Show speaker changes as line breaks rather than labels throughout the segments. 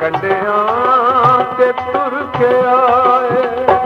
कंडियां ते तुर के आए।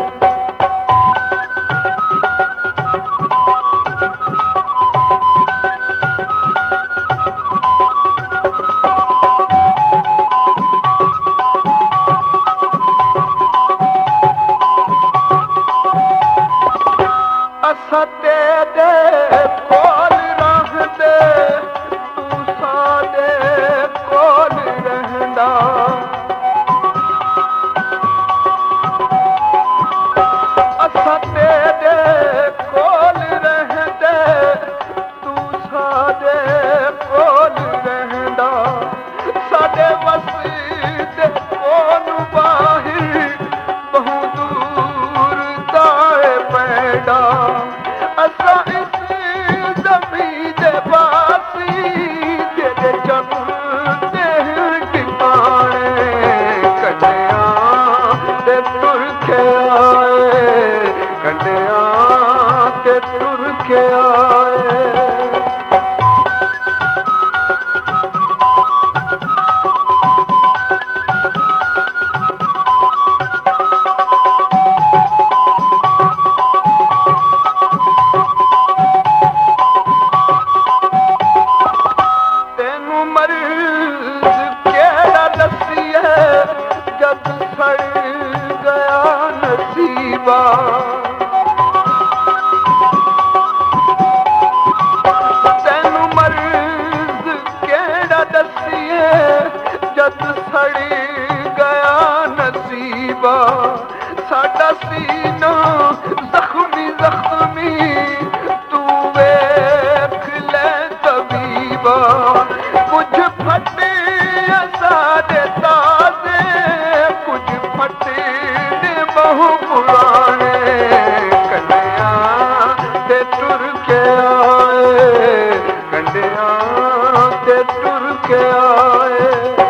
तेनू मर्ज केड़ा दसिए जद सड़ी गया नसीबा। साडा सीना जख्मी जख्मी तू वेख ले तबीबा। कुछ फटे सारे ताजे कुछ फटे बहु पुराने। कंडियां ते तुर के आए, कंडियां ते तुर के आए।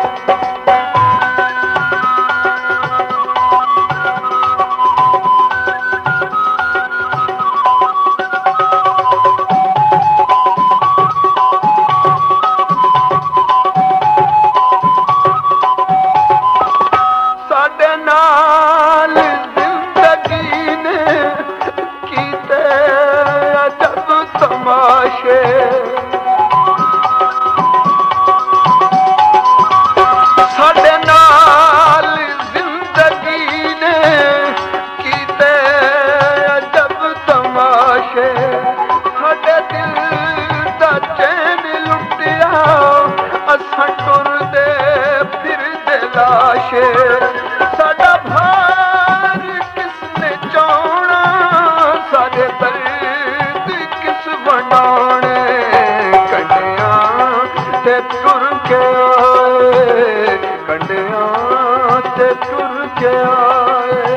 साडे नाल जिंदगी ने कीते अजब तमाशे। साडे दिल दा चैन लुटिया असां टुरदे फिरदे लाशे। साडा भार किसने चौना साडे दर्द किस बनाने। कंडियां ते तुर के आए, कंडियां ते तुर के आए।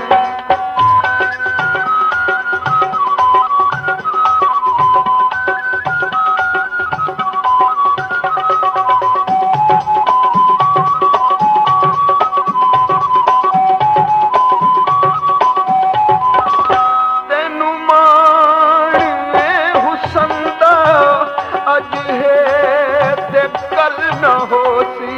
तेनू मान हुसन दा अज है ते कल न होसी।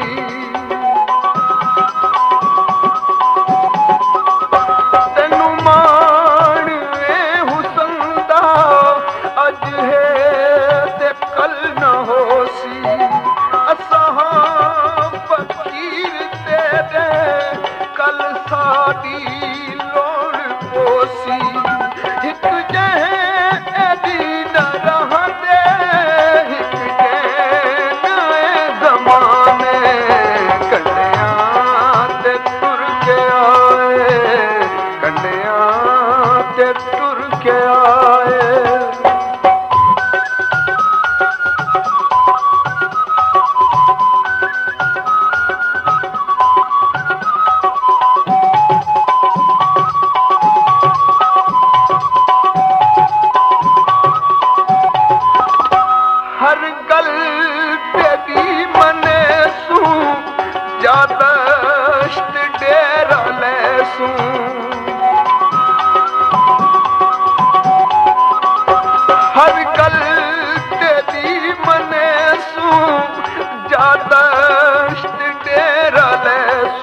तेनू मान हुसन दा अज है ते कल न होसी। असां फकीर तेरे कल साडी लोड़ पोसी। हिक जह एदी न रहंदे हिक जह नए जमाने। कंडियां ते तुर के आए, कंडियां ते तुर के आए। हर गल तेरी मने सू यादश्त डेरा ले सू। हर गल तेरी मने सू यादश्त डेरा ले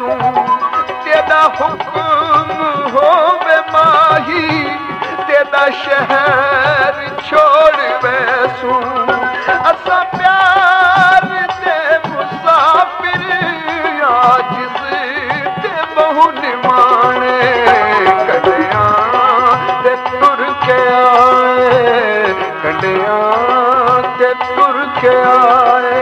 हुक्म होवे माही तेरा शहर छोड़ वैसूं असा प्यार दे मुसाफिर आजिज़ ते बहु निमाणे कंडियां ते तुर के आए कंडियां ते तुर के आए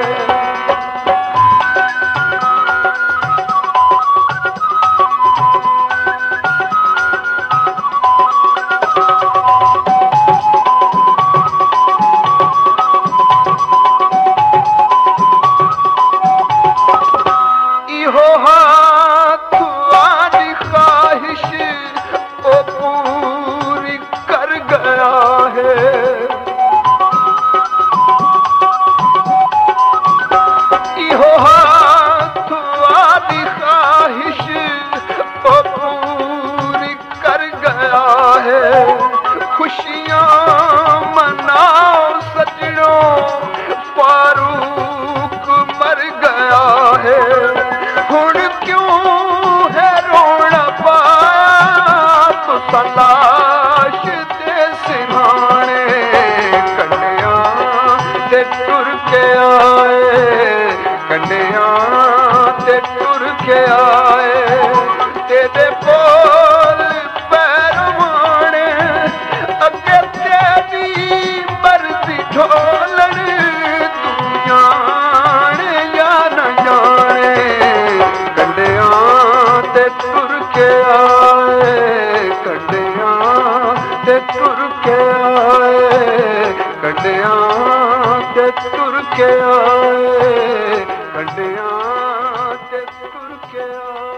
तलाश दे सिरहाने कंडियां ते तुर के आए कंडियां ते तुर के आए तेरे बोल पैरवाने अगे तेरी मर्जी ढोलन तू जाने या न जाने कंडियां ते तुर के आए कंडियां ते तुर के आए कंडियां ते तुर के आए कंडियां ते तुर के आए